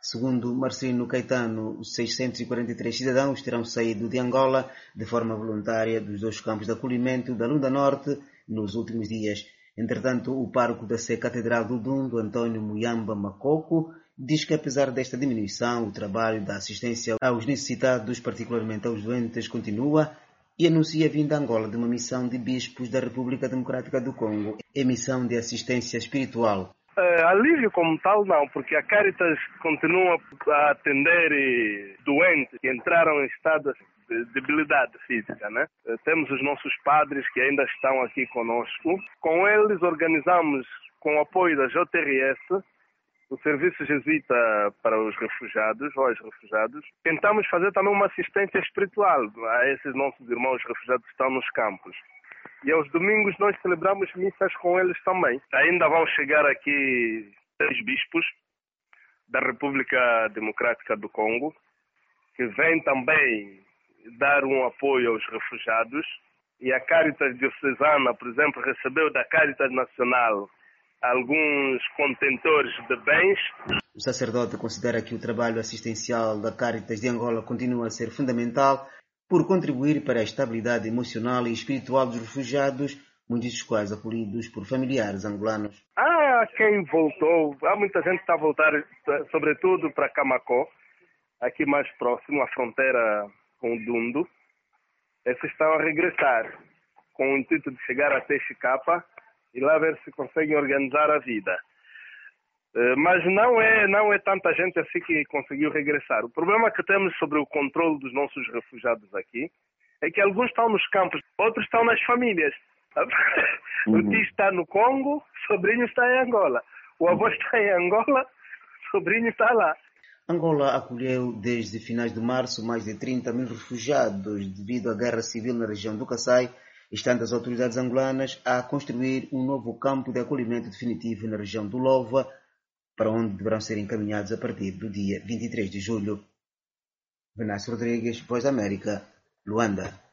Segundo Marcelino Caetano, os 643 cidadãos terão saído de Angola de forma voluntária dos dois campos de acolhimento da Lunda Norte nos últimos dias. Entretanto, o pároco da Sé Catedral do Dundo, António Muyamba Macoco, diz que apesar desta diminuição, o trabalho da assistência aos necessitados, particularmente aos doentes, continua e anuncia a vinda a Angola de uma missão de bispos da República Democrática do Congo, em missão de assistência espiritual. Alívio como tal não, porque a Caritas continua a atender doentes que entraram em estado de debilidade física, né? Temos os nossos padres que ainda estão aqui conosco. Com eles organizamos, com o apoio da JRS, o Serviço Jesuíta para os refugiados, ou aos refugiados. Tentamos fazer também uma assistência espiritual a esses nossos irmãos refugiados que estão nos campos. E aos domingos nós celebramos missas com eles também. Ainda vão chegar aqui 6 bispos da República Democrática do Congo, que vêm também dar um apoio aos refugiados. E a Caritas Diocesana, por exemplo, recebeu da Caritas Nacional alguns contentores de bens. O sacerdote considera que o trabalho assistencial da Caritas de Angola continua a ser fundamental por contribuir para a estabilidade emocional e espiritual dos refugiados, muitos dos quais acolhidos por familiares angolanos. Há quem voltou, há muita gente que está a voltar, sobretudo para Camacó, aqui mais próximo, à fronteira com o Dundo. Esses estão a regressar, com o intuito de chegar até Chicapa e lá ver se conseguem organizar a vida. Mas não é tanta gente assim que conseguiu regressar. O problema que temos sobre o controle dos nossos refugiados aqui é que alguns estão nos campos, outros estão nas famílias. O tio está no Congo, o sobrinho está em Angola. O avô está em Angola, o sobrinho está lá. Angola acolheu desde finais de março mais de 30 mil refugiados devido à guerra civil na região do Kassai, estando as autoridades angolanas a construir um novo campo de acolhimento definitivo na região do Lova, para onde deverão ser encaminhados a partir do dia 23 de julho. Venâncio Rodrigues, Voz da América, Luanda.